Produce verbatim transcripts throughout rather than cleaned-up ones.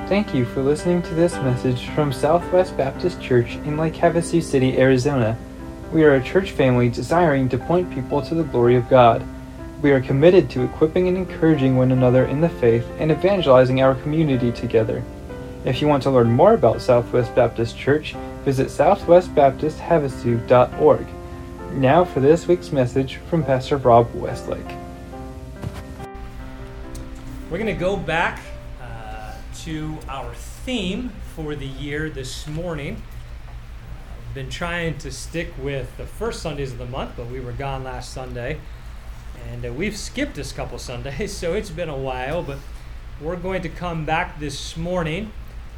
Thank you for listening to this message from Southwest Baptist Church in Lake Havasu City, Arizona. We are a church family desiring to point people to the glory of God. We are committed to equipping and encouraging one another in the faith and evangelizing our community together. If you want to learn more about Southwest Baptist Church, visit southwest baptist havasu dot org. Now for this week's message from Pastor Rob Westlake. We're going to go back uh, to our theme for the year this morning. I've been trying to stick with the first Sundays of the month, but we were gone last Sunday. And uh, we've skipped this couple Sundays, so it's been a while. But we're going to come back this morning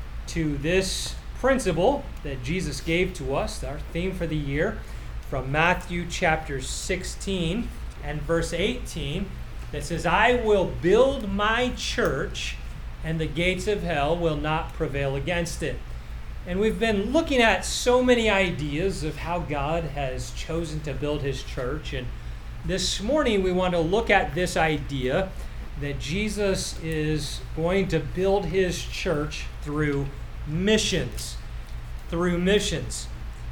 to this principle that Jesus gave to us, our theme for the year, from Matthew chapter sixteen and verse eighteen, that says, "I will build my church, and the gates of hell will not prevail against it." And we've been looking at so many ideas of how God has chosen to build his church. And this morning we want to look at this idea that Jesus is going to build his church through missions. Through missions.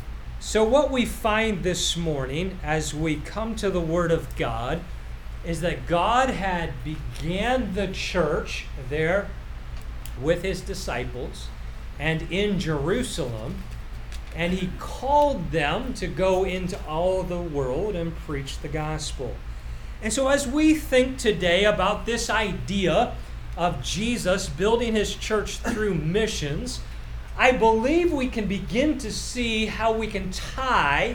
So what we find this morning as we come to the Word of God is that God had began the church there with his disciples and in Jerusalem, and he called them to go into all the world and preach the gospel. And so as we think today about this idea of Jesus building his church through missions, I believe we can begin to see how we can tie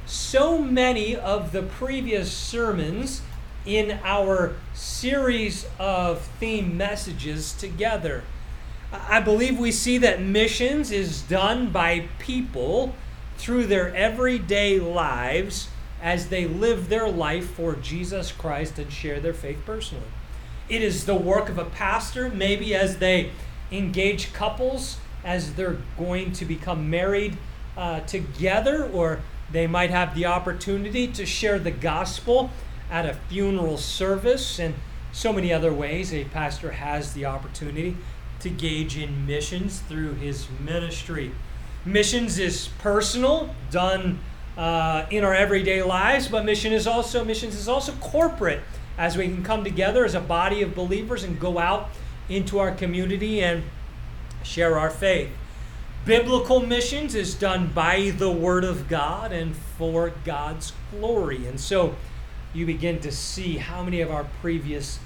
so many of the previous sermons in our series of theme messages together. I believe we see that missions is done by people through their everyday lives as they live their life for Jesus Christ and share their faith personally. It is the work of a pastor, maybe as they engage couples as they're going to become married uh, together, or they might have the opportunity to share the gospel at a funeral service, and so many other ways a pastor has the opportunity to engage in missions through his ministry. Missions is personal, done uh, in our everyday lives, but mission is also missions is also corporate, as we can come together as a body of believers and go out into our community and share our faith. Biblical missions is done by the Word of God and for God's glory. And so you begin to see how many of our previous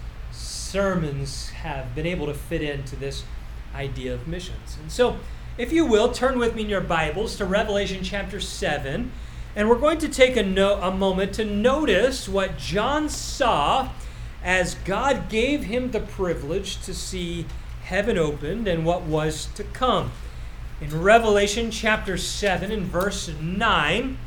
sermons have been able to fit into this idea of missions. And so, if you will, turn with me in your Bibles to Revelation chapter seven, and we're going to take a, no- a moment to notice what John saw as God gave him the privilege to see heaven opened and what was to come. In Revelation chapter seven and verse nine,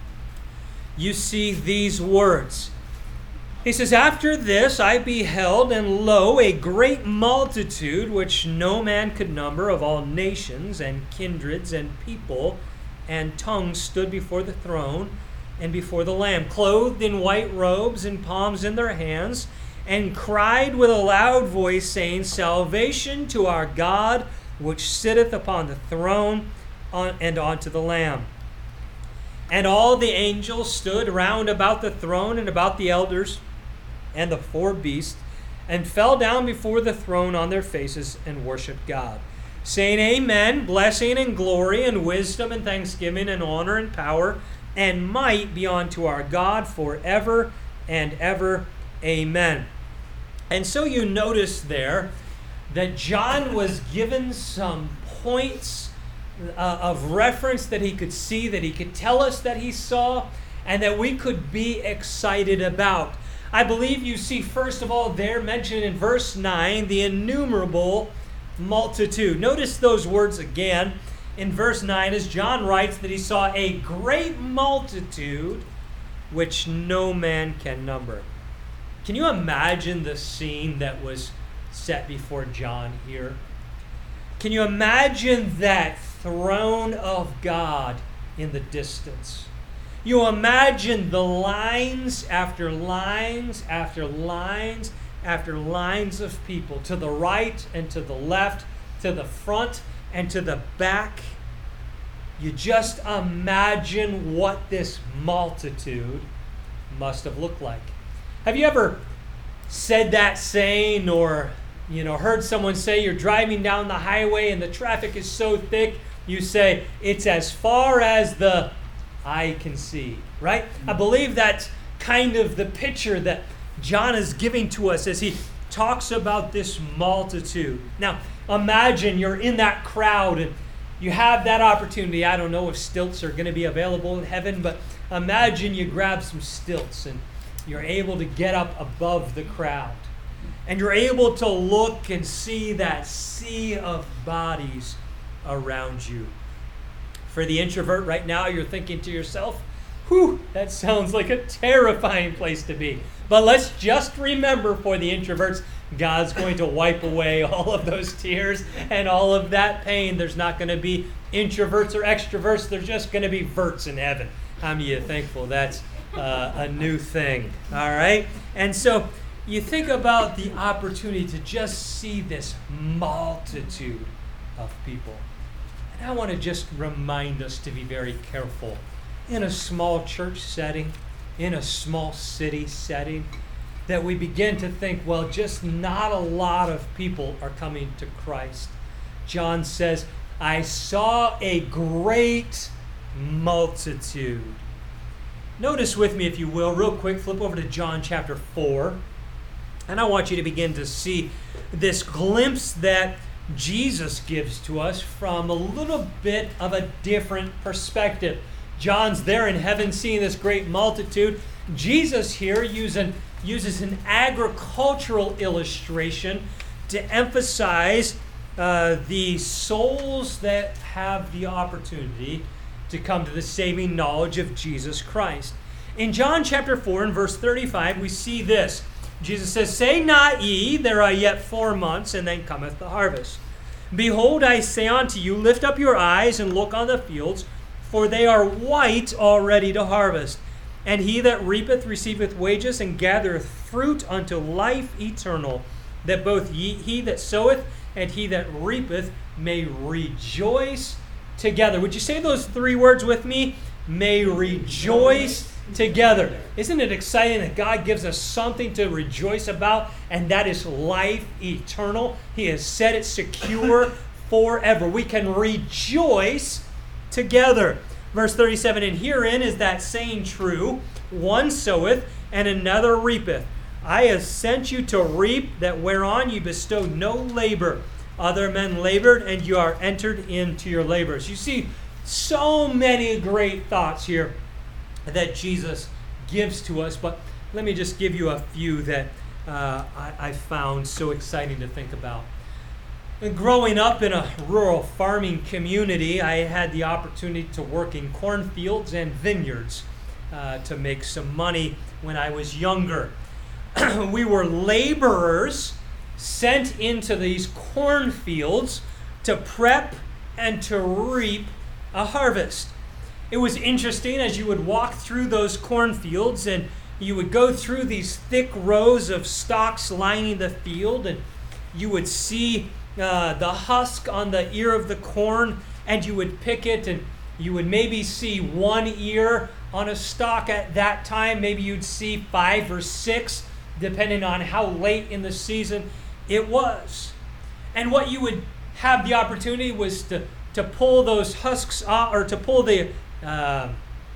you see these words. He says, "After this I beheld, and lo, a great multitude, which no man could number, of all nations and kindreds and people and tongues, stood before the throne and before the Lamb, clothed in white robes and palms in their hands, and cried with a loud voice, saying, Salvation to our God, which sitteth upon the throne on, and unto the Lamb. And all the angels stood round about the throne and about the elders and the four beasts, and fell down before the throne on their faces and worshipped God, saying, Amen, blessing and glory and wisdom and thanksgiving and honor and power and might be unto our God forever and ever. Amen." And so you notice there that John was given some points uh, of reference that he could see, that he could tell us that he saw, and that we could be excited about. I believe you see, first of all, there mentioned in verse nine, the innumerable multitude. Notice those words again in verse nine as John writes that he saw a great multitude which no man can number. Can you imagine the scene that was set before John here? Can you imagine that throne of God in the distance? You imagine the lines after lines after lines after lines of people to the right and to the left, to the front and to the back. You just imagine what this multitude must have looked like. Have you ever said that saying, or you know, heard someone say you're driving down the highway and the traffic is so thick, you say, it's as far as the eye can see, right? I believe that's kind of the picture that John is giving to us as he talks about this multitude. Now, imagine you're in that crowd and you have that opportunity. I don't know if stilts are going to be available in heaven, but imagine you grab some stilts and you're able to get up above the crowd. And you're able to look and see that sea of bodies around you. For the introvert right now, you're thinking to yourself, whew, that sounds like a terrifying place to be. But let's just remember, for the introverts, God's going to wipe away all of those tears and all of that pain. There's not going to be introverts or extroverts. There's just going to be verts in heaven. How many of you thankful that's uh, a new thing? All right? And so you think about the opportunity to just see this multitude of people. And I want to just remind us to be very careful in a small church setting, in a small city setting, that we begin to think, well, just not a lot of people are coming to Christ. John says, I saw a great multitude. Notice with me, if you will, real quick, flip over to John chapter four. And I want you to begin to see this glimpse that Jesus gives to us from a little bit of a different perspective. John's there in heaven seeing this great multitude. Jesus here using, uses an agricultural illustration to emphasize uh, the souls that have the opportunity to come to the saving knowledge of Jesus Christ. In John chapter four and verse thirty-five, we see this. Jesus says, say not ye, there are yet four months, and then cometh the harvest. Behold, I say unto you, lift up your eyes and look on the fields, for they are white already to harvest. And he that reapeth receiveth wages, and gathereth fruit unto life eternal, that both ye, he that soweth and he that reapeth may rejoice together. Would you say those three words with me? May rejoice together. Isn't it exciting that God gives us something to rejoice about, and that is life eternal? He has set it secure forever. We can rejoice together. Verse thirty-seven, and herein is that saying true, one soweth and another reapeth. I have sent you to reap that whereon you bestow no labor. Other men labored, and you are entered into your labors. You see so many great thoughts here that Jesus gives to us, but let me just give you a few that uh, I, I found so exciting to think about. Growing up in a rural farming community, I had the opportunity to work in cornfields and vineyards uh, to make some money when I was younger. We were laborers sent into these cornfields to prep and to reap a harvest. It was interesting as you would walk through those cornfields and you would go through these thick rows of stalks lining the field, and you would see uh, the husk on the ear of the corn, and you would pick it, and you would maybe see one ear on a stalk at that time. Maybe you'd see five or six, depending on how late in the season it was. And what you would have the opportunity was to, to pull those husks off, or to pull the Uh,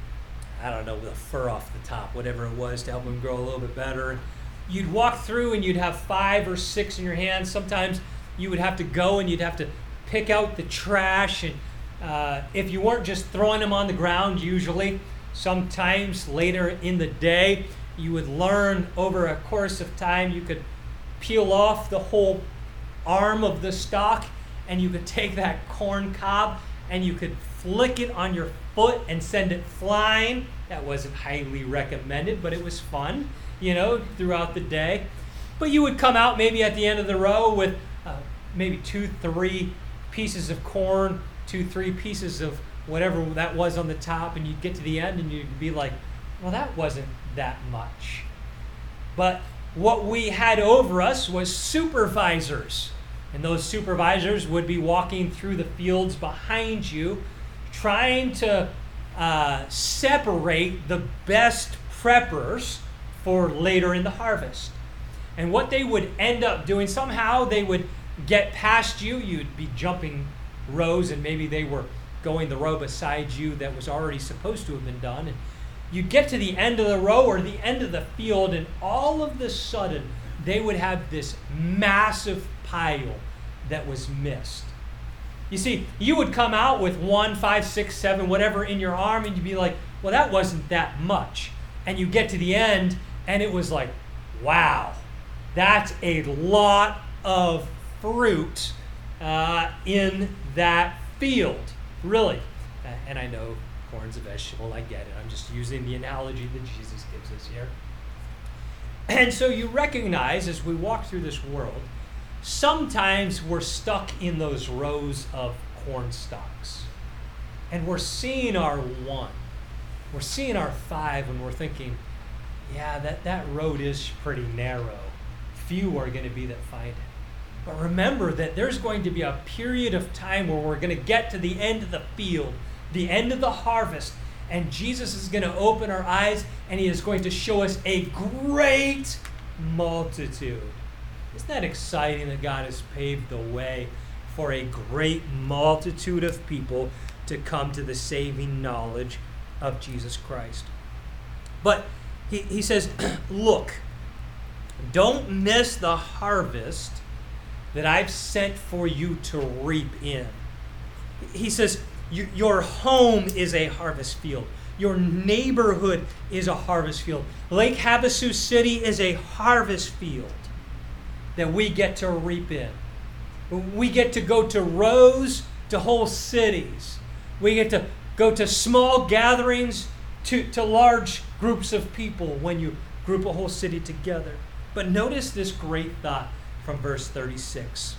I don't know, the fur off the top, whatever it was, to help them grow a little bit better. You'd walk through and you'd have five or six in your hands. Sometimes you would have to go and you'd have to pick out the trash. And uh, if you weren't just throwing them on the ground, usually, sometimes later in the day, you would learn over a course of time, you could peel off the whole arm of the stalk, and you could take that corn cob and you could flick it on your foot and send it flying. That wasn't highly recommended, but it was fun, you know, throughout the day. But you would come out maybe at the end of the row with uh, maybe two, three pieces of corn, two, three pieces of whatever that was on the top, and you'd get to the end and you'd be like, well, that wasn't that much. But what we had over us was supervisors And those supervisors would be walking through the fields behind you, trying to uh, separate the best preppers for later in the harvest. And what they would end up doing, somehow they would get past you. You'd be jumping rows, and maybe they were going the row beside you that was already supposed to have been done. And you'd get to the end of the row or the end of the field, and all of a sudden, they would have this massive pile that was missed. You see, you would come out with one, five, six, seven, whatever in your arm, and you'd be like, well, that wasn't that much. And you get to the end, and it was like, wow, that's a lot of fruit uh, in that field, really. Uh, and I know corn's a vegetable, I get it. I'm just using the analogy that Jesus gives us here. And so you recognize as we walk through this world, sometimes we're stuck in those rows of corn stalks. And we're seeing our one. We're seeing our five, and we're thinking, yeah, that, that road is pretty narrow. Few are going to be that find it. But remember that there's going to be a period of time where we're going to get to the end of the field, the end of the harvest, and Jesus is going to open our eyes, and he is going to show us a great multitude. Isn't that exciting that God has paved the way for a great multitude of people to come to the saving knowledge of Jesus Christ? But he, he says, look, don't miss the harvest that I've sent for you to reap in. He says, your home is a harvest field. Your neighborhood is a harvest field. Lake Havasu City is a harvest field that we get to reap in. We get to go to rows to whole cities. We get to go to small gatherings to, to large groups of people when you group a whole city together. But notice this great thought from verse thirty-six.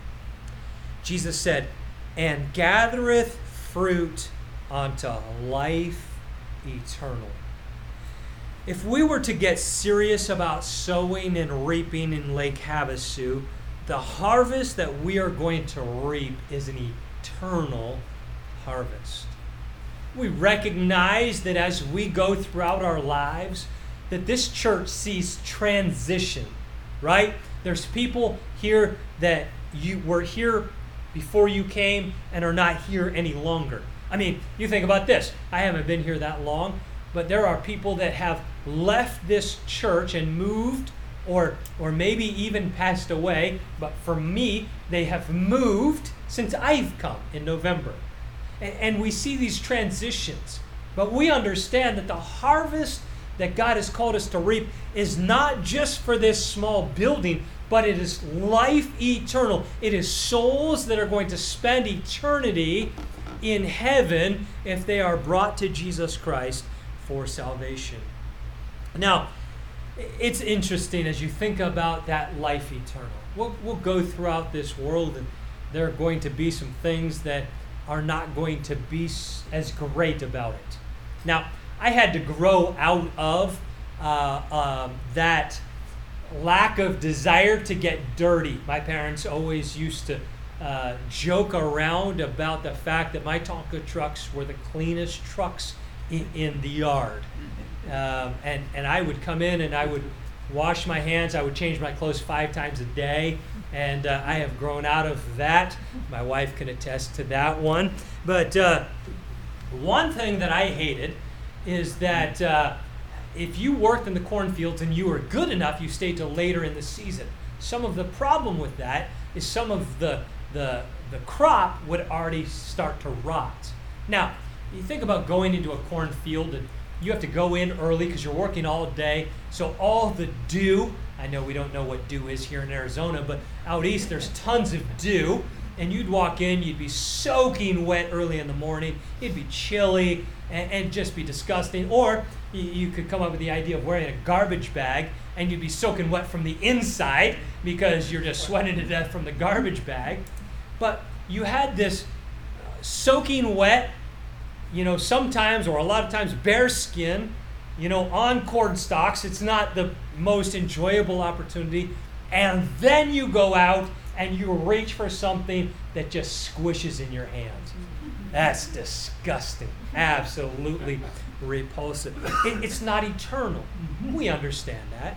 Jesus said, and gathereth fruit unto life eternal. If we were to get serious about sowing and reaping in Lake Havasu, the harvest that we are going to reap is an eternal harvest. We recognize that as we go throughout our lives, that this church sees transition, right? There's people here that you were here before you came and are not here any longer. I mean, you think about this. I haven't been here that long, but there are people that have left this church and moved or or maybe even passed away. But for me, they have moved since I've come in November. And, and we see these transitions. But we understand that the harvest that God has called us to reap is not just for this small building, but it is life eternal. It is souls that are going to spend eternity in heaven if they are brought to Jesus Christ for salvation. Now, it's interesting as you think about that life eternal. We'll, we'll go throughout this world, and there are going to be some things that are not going to be as great about it. Now, I had to grow out of uh, um, that lack of desire to get dirty. My parents always used to uh, joke around about the fact that my Tonka trucks were the cleanest trucks in, in the yard. Um, and, and I would come in and I would wash my hands. I would change my clothes five times a day. And uh, I have grown out of that. My wife can attest to that one. But uh, one thing that I hated is that uh, if you worked in the cornfields and you were good enough, you stayed till later in the season. Some of the problem with that is some of the, the, the crop would already start to rot. Now, you think about going into a cornfield and you have to go in early because you're working all day. So all the dew, I know we don't know what dew is here in Arizona, but out east there's tons of dew. And you'd walk in, you'd be soaking wet early in the morning. It'd be chilly and, and just be disgusting. Or you, you could come up with the idea of wearing a garbage bag and you'd be soaking wet from the inside because you're just sweating to death from the garbage bag. But you had this soaking wet, you know, sometimes or a lot of times bare skin, you know, on corn stalks. It's not the most enjoyable opportunity. And then you go out and you reach for something that just squishes in your hands. That's disgusting. Absolutely repulsive. It, it's not eternal. We understand that.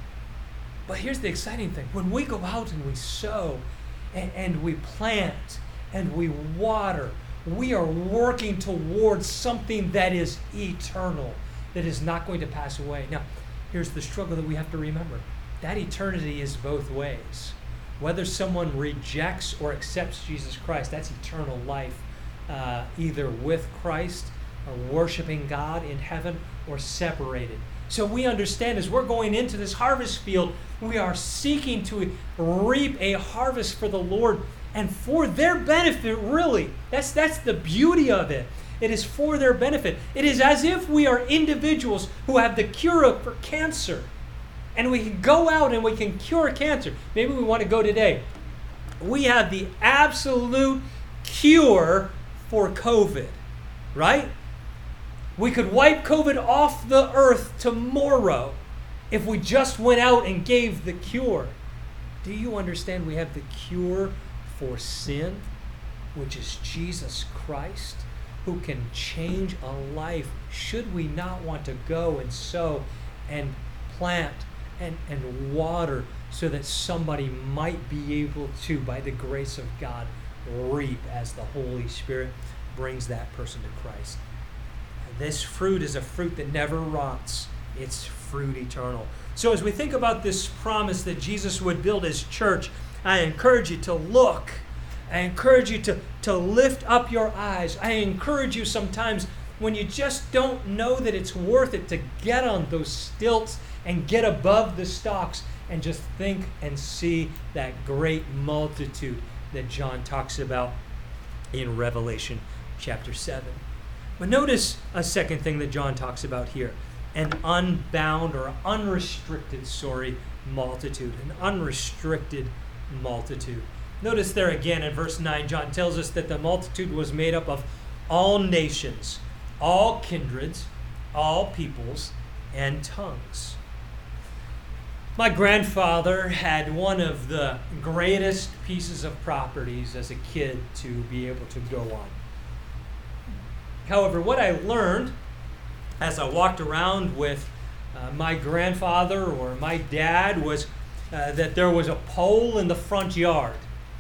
But here's the exciting thing. When we go out and we sow and, and we plant and we water, we are working towards something that is eternal, that is not going to pass away. Now, here's the struggle that we have to remember. That eternity is both ways. Whether someone rejects or accepts Jesus Christ, that's eternal life, uh, either with Christ or worshiping God in heaven or separated. So we understand as we're going into this harvest field, we are seeking to reap a harvest for the Lord and for their benefit, really. That's, that's the beauty of it. It is for their benefit. It is as if we are individuals who have the cure for cancer. And we can go out and we can cure cancer. Maybe we want to go today. We have the absolute cure for COVID, right? We could wipe COVID off the earth tomorrow if we just went out and gave the cure. Do you understand we have the cure for sin, which is Jesus Christ, who can change a life should we not want to go and sow and plant and, and water so that somebody might be able to, by the grace of God, reap as the Holy Spirit brings that person to Christ. This fruit is a fruit that never rots. It's fruit eternal. So as we think about this promise that Jesus would build his church, I encourage you to look. I encourage you to, to lift up your eyes. I encourage you sometimes when you just don't know that it's worth it to get on those stilts and get above the stalks and just think and see that great multitude that John talks about in Revelation chapter seven. But notice a second thing that John talks about here. An unbound or unrestricted, sorry, multitude. An unrestricted multitude. Notice there again in verse nine, John tells us that the multitude was made up of all nations, all kindreds, all peoples, and tongues. My grandfather had one of the greatest pieces of properties as a kid to be able to go on. However, what I learned as I walked around with uh, my grandfather or my dad was uh, that there was a pole in the front yard.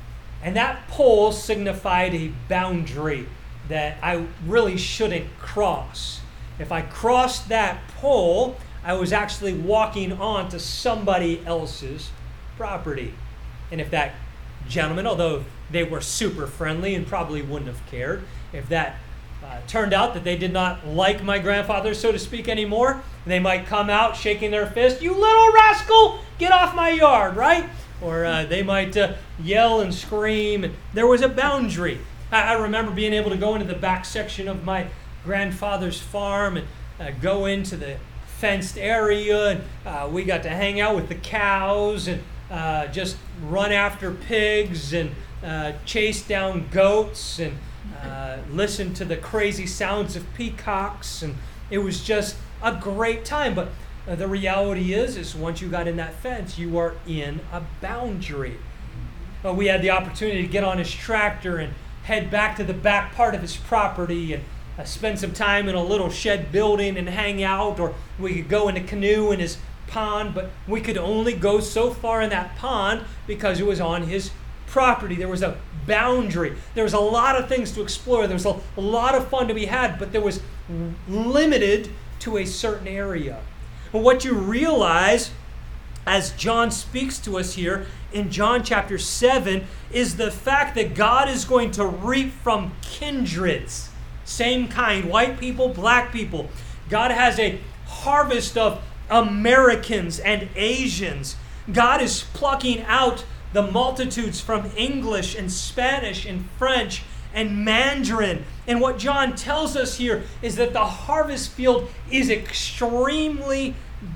And that pole signified a boundary that I really shouldn't cross. If I crossed that pole, I was actually walking onto somebody else's property. And if that gentleman, although they were super friendly and probably wouldn't have cared, if that Uh, turned out that they did not like my grandfather, so to speak, anymore, they might come out shaking their fist, "You little rascal, get off my yard," right? Or uh, they might uh, yell and scream. There was a boundary. I, I remember being able to go into the back section of my grandfather's farm and uh, go into the fenced area, and uh, we got to hang out with the cows and uh, just run after pigs and uh, chase down goats and Uh, listen to the crazy sounds of peacocks, and it was just a great time. But uh, the reality is, is once you got in that fence, you are in a boundary. Uh, we had the opportunity to get on his tractor and head back to the back part of his property and uh, spend some time in a little shed building and hang out, or we could go in a canoe in his pond, but we could only go so far in that pond because it was on his property. There was a boundary. There was a lot of things to explore. There was a, a lot of fun to be had, but there was limited to a certain area. But what you realize as John speaks to us here in John chapter seven is the fact that God is going to reap from kindreds. Same kind, white people, black people. God has a harvest of Americans and Asians. God is plucking out the multitudes from English and Spanish and French and Mandarin. And what John tells us here is that the harvest field is extremely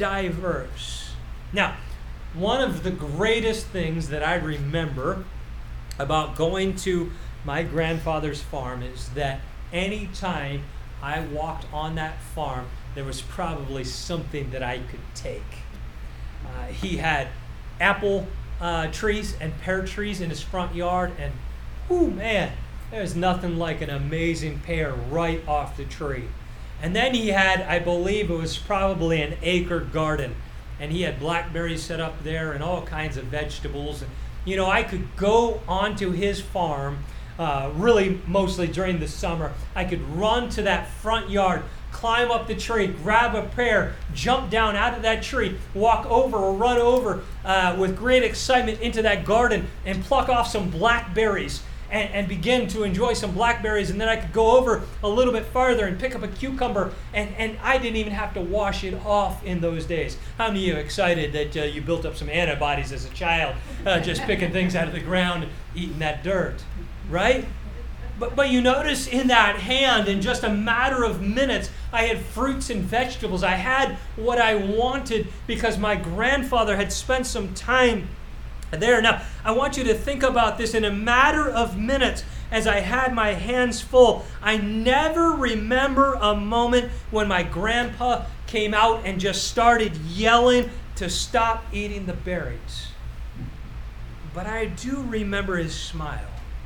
diverse. Now, one of the greatest things that I remember about going to my grandfather's farm is that any time I walked on that farm, there was probably something that I could take. Uh, he had apple uh, trees and pear trees in his front yard, and whoo, man, there's nothing like an amazing pear right off the tree. And then he had, I believe it was probably an acre garden, and he had blackberries set up there and all kinds of vegetables. And, you know, I could go onto his farm, uh, really mostly during the summer. I could run to that front yard, climb up the tree, grab a pear, jump down out of that tree, walk over or run over uh, with great excitement into that garden and pluck off some blackberries and, and begin to enjoy some blackberries. And then I could go over a little bit farther and pick up a cucumber, and, and I didn't even have to wash it off in those days. How many of you are excited that uh, you built up some antibodies as a child, uh, just picking things out of the ground and eating that dirt, right? But, but you notice in that hand, in just a matter of minutes, I had fruits and vegetables. I had what I wanted because my grandfather had spent some time there. Now, I want you to think about this. In a matter of minutes, as I had my hands full, I never remember a moment when my grandpa came out and just started yelling to stop eating the berries. But I do remember his smile.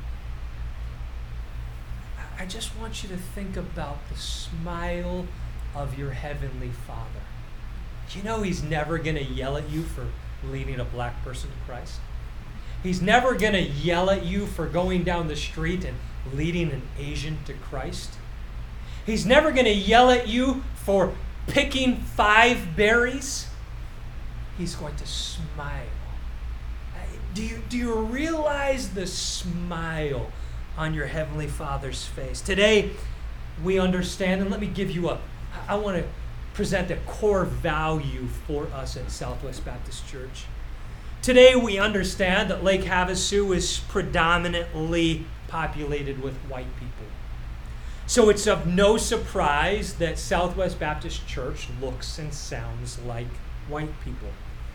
I just want you to think about the smile of your Heavenly Father. You know He's never going to yell at you for leading a black person to Christ. He's never going to yell at you for going down the street and leading an Asian to Christ. He's never going to yell at you for picking five berries. He's going to smile. Do you, do you realize the smile on your Heavenly Father's face? Today, we understand, and let me give you a, I want to present a core value for us at Southwest Baptist Church. Today, we understand that Lake Havasu is predominantly populated with white people. So it's of no surprise that Southwest Baptist Church looks and sounds like white people.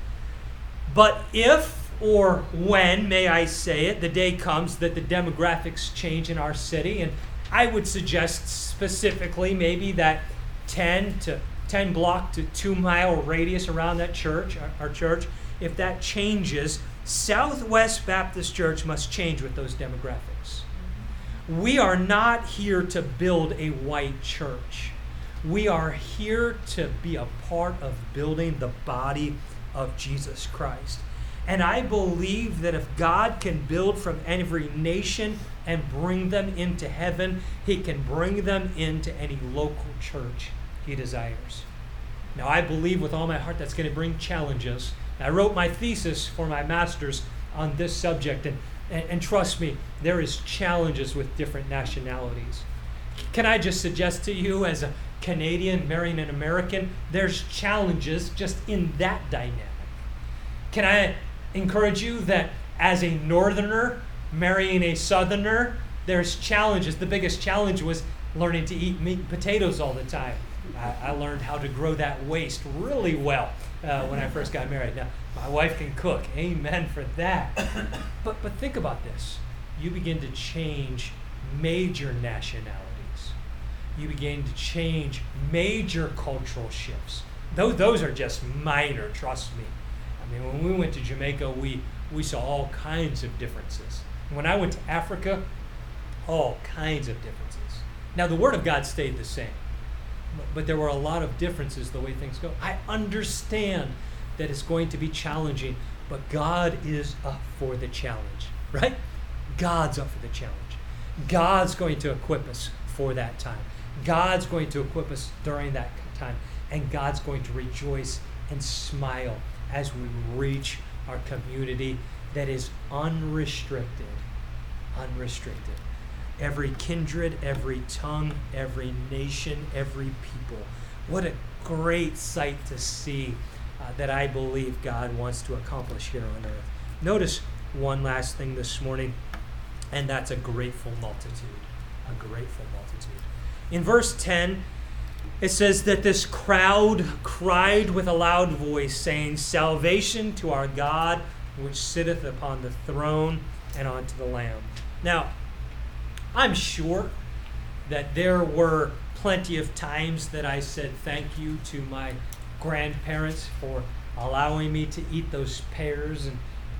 But if or when, may I say it, the day comes that the demographics change in our city, and I would suggest specifically maybe that ten to ten block to two mile radius around that church, our, our church, if that changes, Southwest Baptist Church must change with those demographics. We are not here to build a white church. We are here to be a part of building the body of Jesus Christ. And I believe that if God can build from every nation and bring them into heaven, He can bring them into any local church He desires. Now, I believe with all my heart that's going to bring challenges. I wrote my thesis for my master's on this subject, and, and, and trust me, there is challenges with different nationalities. Can I just suggest to you, as a Canadian marrying an American, there's challenges just in that dynamic. Can I encourage you that as a northerner marrying a southerner, there's challenges. The biggest challenge was learning to eat meat and potatoes all the time. I, I learned how to grow that waist really well uh, when I first got married. Now, my wife can cook. Amen for that. But, but think about this. You begin to change major nationalities. You begin to change major cultural shifts. Those, those are just minor, trust me. I mean, when we went to Jamaica, we, we saw all kinds of differences. When I went to Africa, all kinds of differences. Now, the Word of God stayed the same, but, but there were a lot of differences the way things go. I understand that it's going to be challenging, but God is up for the challenge, right? God's up for the challenge. God's going to equip us for that time. God's going to equip us during that time, and God's going to rejoice and smile as we reach our community that is unrestricted. Unrestricted. Every kindred, every tongue, every nation, every people. What a great sight to see uh, that I believe God wants to accomplish here on earth. Notice one last thing this morning, and that's a grateful multitude. A grateful multitude. In verse ten, it says that this crowd cried with a loud voice, saying, "Salvation to our God, which sitteth upon the throne and unto the Lamb." Now, I'm sure that there were plenty of times that I said thank you to my grandparents for allowing me to eat those pears and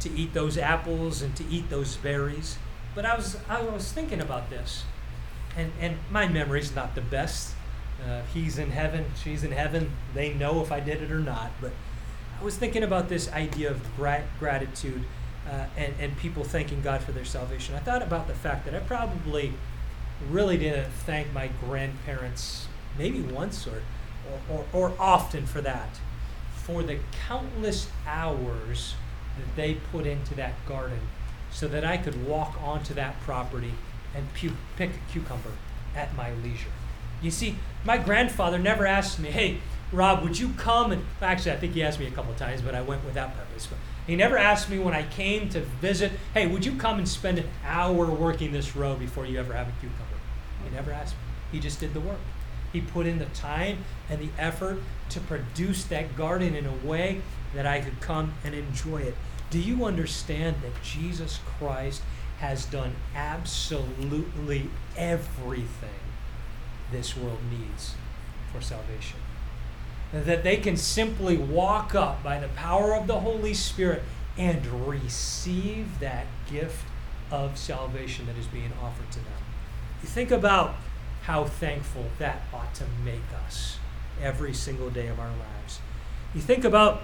to eat those apples and to eat those berries. But I was I was thinking about this, and, and my memory's not the best. Uh, he's in heaven, she's in heaven. They know if I did it or not. But I was thinking about this idea of grat- gratitude uh, and, and people thanking God for their salvation. I thought about the fact that I probably really didn't thank my grandparents maybe once or, or, or, or often for that, for the countless hours that they put into that garden so that I could walk onto that property and pu- pick a cucumber at my leisure. You see, my grandfather never asked me, hey, Rob, would you come? And actually, I think he asked me a couple of times, but I went without purpose. But he never asked me when I came to visit, hey, would you come and spend an hour working this row before you ever have a cucumber? He never asked me. He just did the work. He put in the time and the effort to produce that garden in a way that I could come and enjoy it. Do you understand that Jesus Christ has done absolutely everything this world needs for salvation? That they can simply walk up by the power of the Holy Spirit and receive that gift of salvation that is being offered to them. You think about how thankful that ought to make us every single day of our lives. You think about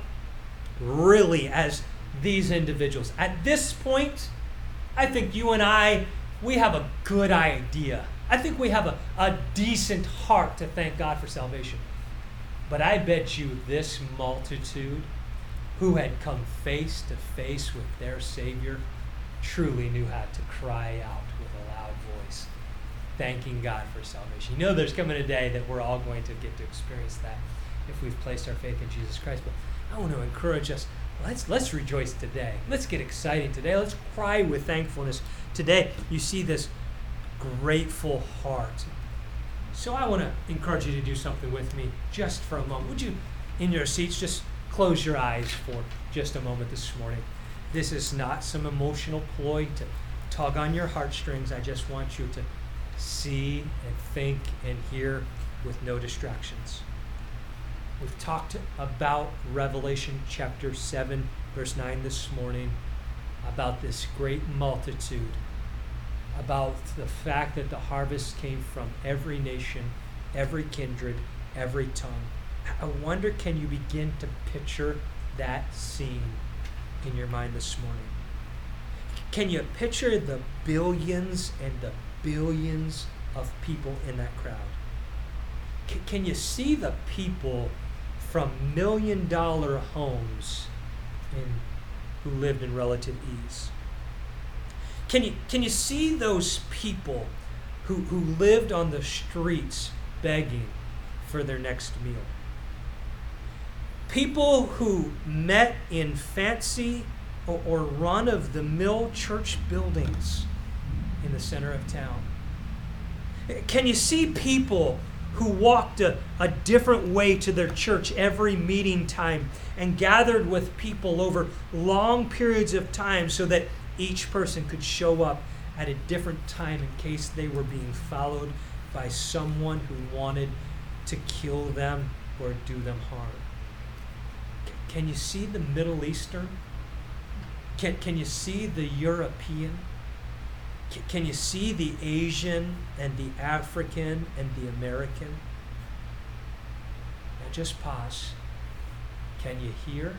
really as these individuals. At this point, I think you and I, we have a good idea. I think we have a, a decent heart to thank God for salvation. But I bet you this multitude who had come face to face with their Savior truly knew how to cry out with a loud voice, thanking God for salvation. You know there's coming a day that we're all going to get to experience that if we've placed our faith in Jesus Christ. But I want to encourage us, let's let's rejoice today. Let's get excited today. Let's cry with thankfulness today. You see this grateful heart. So I want to encourage you to do something with me just for a moment. Would you, in your seats, just close your eyes for just a moment this morning. This is not some emotional ploy to tug on your heartstrings. I just want you to see and think and hear with no distractions. We've talked about Revelation chapter seven, verse nine this morning, about this great multitude, about the fact that the harvest came from every nation, every kindred, every tongue. I wonder, can you begin to picture that scene in your mind this morning? Can you picture the billions and the billions of people in that crowd? C- can you see the people from million dollar homes in, who lived in relative ease? Can you can you see those people who, who lived on the streets begging for their next meal? People who met in fancy or, or run-of-the-mill church buildings in the center of town. Can you see people who walked a, a different way to their church every meeting time and gathered with people over long periods of time so that each person could show up at a different time in case they were being followed by someone who wanted to kill them or do them harm? Can you see the Middle Eastern? Can, can you see the European? Can, can you see the Asian and the African and the American? Now just pause. Can you hear?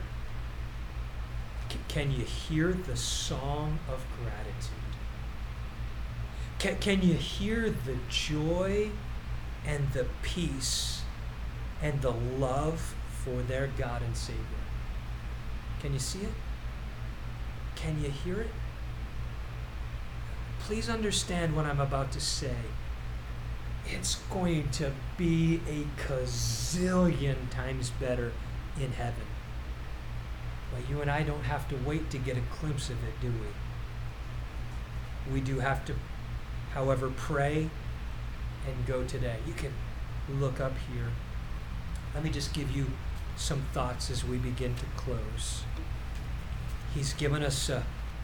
Can you hear the song of gratitude? Can, can you hear the joy and the peace and the love for their God and Savior? Can you see it? Can you hear it? Please understand what I'm about to say. It's going to be a gazillion times better in heaven. But you and I don't have to wait to get a glimpse of it, do we? We do have to, however, pray and go today. You can look up here. Let me just give you some thoughts as we begin to close. He's given us a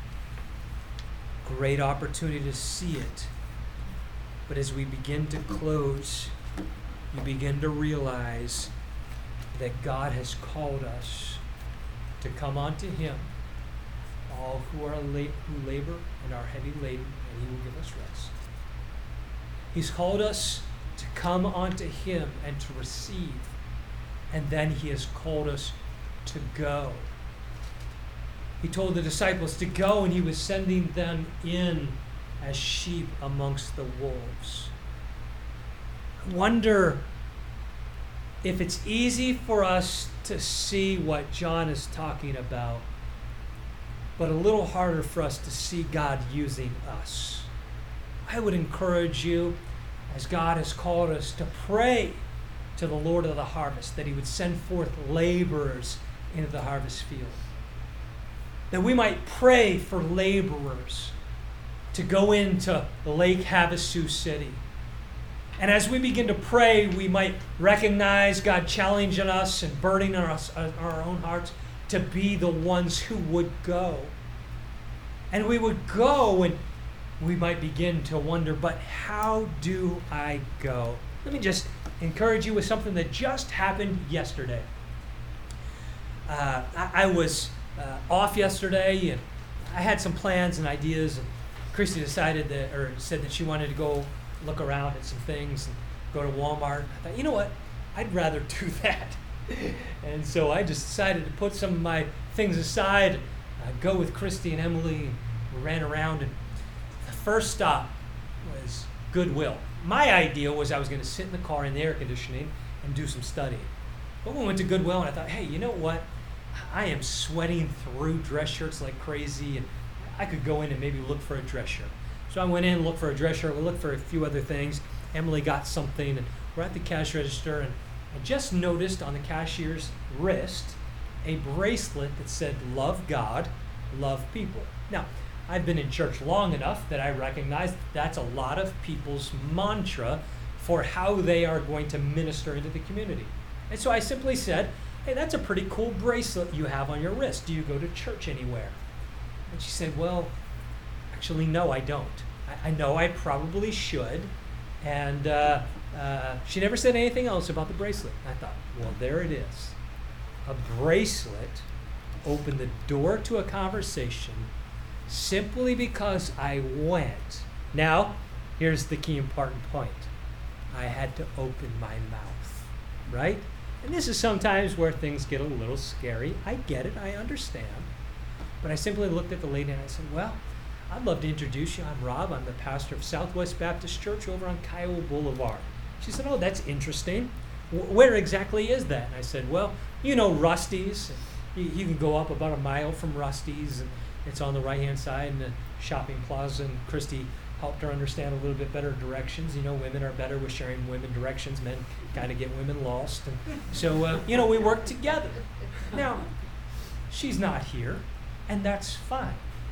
great opportunity to see it. But as we begin to close, you begin to realize that God has called us to come unto Him all who are la- who labor and are heavy laden, and he will give us rest. He's called us to come unto him and to receive, and then he has called us to go. He told the disciples to go, and he was sending them in as sheep amongst the wolves. I wonder if it's easy for us to see what John is talking about, but a little harder for us to see God using us. I would encourage you, as God has called us, to pray to the Lord of the harvest, that he would send forth laborers into the harvest field. That we might pray for laborers to go into Lake Havasu City. And as we begin to pray, we might recognize God challenging us and burdening us, our own hearts, to be the ones who would go. And we would go, and we might begin to wonder, but how do I go? Let me just encourage you with something that just happened yesterday. Uh, I, I was uh, off yesterday, and I had some plans and ideas, and Christy decided that, or said that she wanted to go look around at some things and go to Walmart. I thought, you know what? I'd rather do that. And so I just decided to put some of my things aside, uh, go with Christy and Emily. We ran around, and the first stop was Goodwill. My idea was I was going to sit in the car in the air conditioning and do some studying. But we went to Goodwill, and I thought, hey, you know what? I am sweating through dress shirts like crazy, and I could go in and maybe look for a dress shirt. So I went in, looked for a dress shirt, we looked for a few other things. Emily got something, and we're at the cash register, and I just noticed on the cashier's wrist a bracelet that said, love God, love people. Now, I've been in church long enough that I recognize that that's a lot of people's mantra for how they are going to minister into the community. And so I simply said, hey, that's a pretty cool bracelet you have on your wrist. Do you go to church anywhere? And she said, well, actually, no, I don't. I, I know I probably should. And uh, uh, she never said anything else about the bracelet. I thought, well, there it is. A bracelet opened the door to a conversation simply because I went. Now, here's the key important point. I had to open my mouth, right? And this is sometimes where things get a little scary. I get it. I understand. But I simply looked at the lady and I said, well, I'd love to introduce you. I'm Rob. I'm the pastor of Southwest Baptist Church over on Kiowa Boulevard. She said, oh, that's interesting. W- where exactly is that? And I said, well, you know Rusty's. You, you can go up about a mile from Rusty's, and it's on the right-hand side in the shopping plaza. And Christy helped her understand a little bit better directions. You know, women are better with sharing women directions. Men kind of get women lost. And so, uh, you know, we work together. Now, she's not here, and that's fine.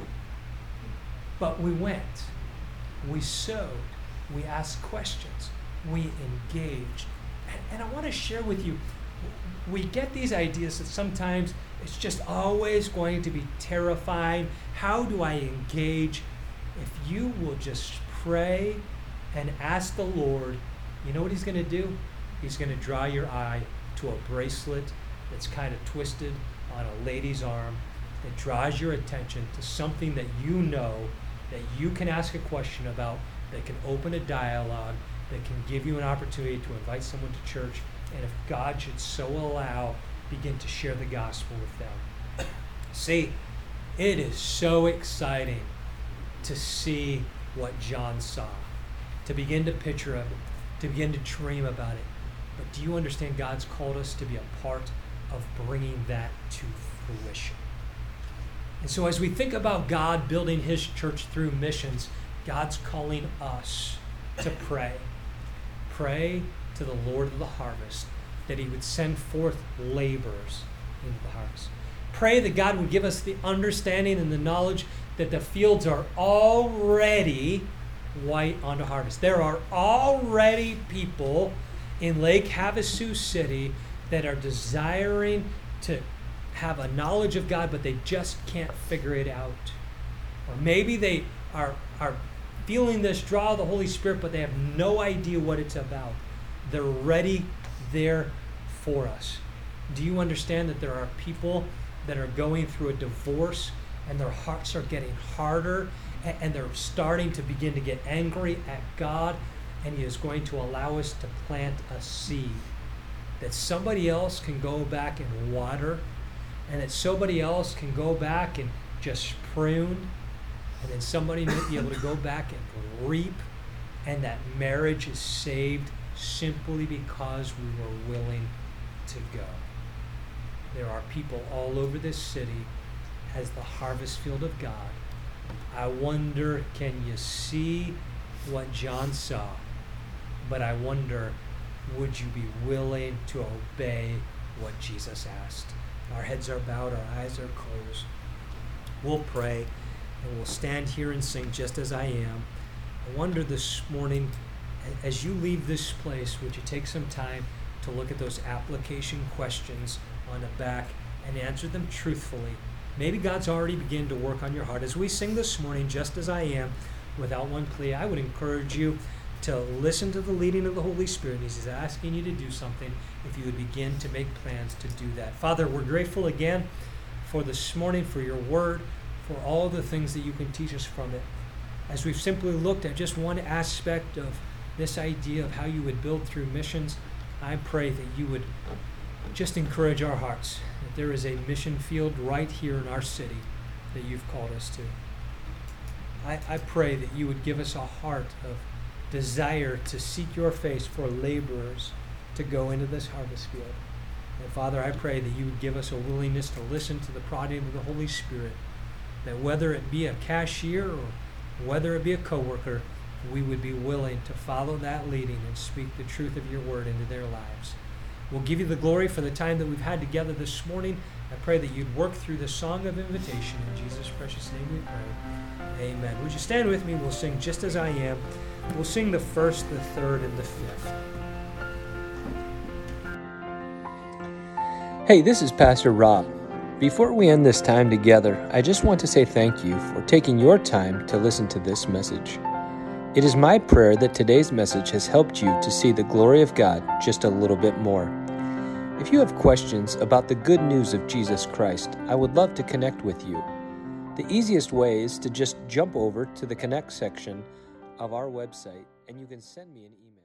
But we went, we sowed, we asked questions, we engaged. And, and I want to share with you, we get these ideas that sometimes it's just always going to be terrifying. How do I engage? If you will just pray and ask the Lord, you know what he's going to do? He's going to draw your eye to a bracelet that's kind of twisted on a lady's arm that draws your attention to something that you know that you can ask a question about, that can open a dialogue, that can give you an opportunity to invite someone to church, and if God should so allow, begin to share the gospel with them. See, it is so exciting to see what John saw, to begin to picture of it, to begin to dream about it. But do you understand God's called us to be a part of bringing that to fruition? And so as we think about God building his church through missions, God's calling us to pray. Pray to the Lord of the harvest that he would send forth laborers into the harvest. Pray that God would give us the understanding and the knowledge that the fields are already white unto harvest. There are already people in Lake Havasu City that are desiring to have a knowledge of God, but they just can't figure it out. Or maybe they are, are feeling this draw of the Holy Spirit, but they have no idea what it's about. They're ready there for us. Do you understand that there are people that are going through a divorce and their hearts are getting harder, and, and they're starting to begin to get angry at God, and He is going to allow us to plant a seed that somebody else can go back and water, and that somebody else can go back and just prune, and then somebody may be able to go back and reap, and that marriage is saved simply because we were willing to go. There are people all over this city as the harvest field of God. I wonder, can you see what John saw? But I wonder, would you be willing to obey what Jesus asked? Our heads are bowed, our eyes are closed. We'll pray, and we'll stand here and sing Just As I Am. I wonder this morning, as you leave this place, would you take some time to look at those application questions on the back and answer them truthfully? Maybe God's already begun to work on your heart. As we sing this morning, Just As I Am, without one plea, I would encourage you to listen to the leading of the Holy Spirit. He's asking you to do something if you would begin to make plans to do that. Father, we're grateful again for this morning, for your word, for all the things that you can teach us from it. As we've simply looked at just one aspect of this idea of how you would build through missions, I pray that you would just encourage our hearts, that there is a mission field right here in our city that you've called us to. I, I pray that you would give us a heart of desire to seek your face for laborers to go into this harvest field. And Father, I pray that you would give us a willingness to listen to the prodding of the Holy Spirit, that whether it be a cashier or whether it be a coworker, we would be willing to follow that leading and speak the truth of your word into their lives. We'll give you the glory for the time that we've had together this morning. I pray that you'd work through the song of invitation. In Jesus' precious name we pray. Amen. Would you stand with me? We'll sing Just As I Am. We'll sing the first, the third, and the fifth. Hey, this is Pastor Rob. Before we end this time together, I just want to say thank you for taking your time to listen to this message. It is my prayer that today's message has helped you to see the glory of God just a little bit more. If you have questions about the good news of Jesus Christ, I would love to connect with you. The easiest way is to just jump over to the Connect section of our website, and you can send me an email.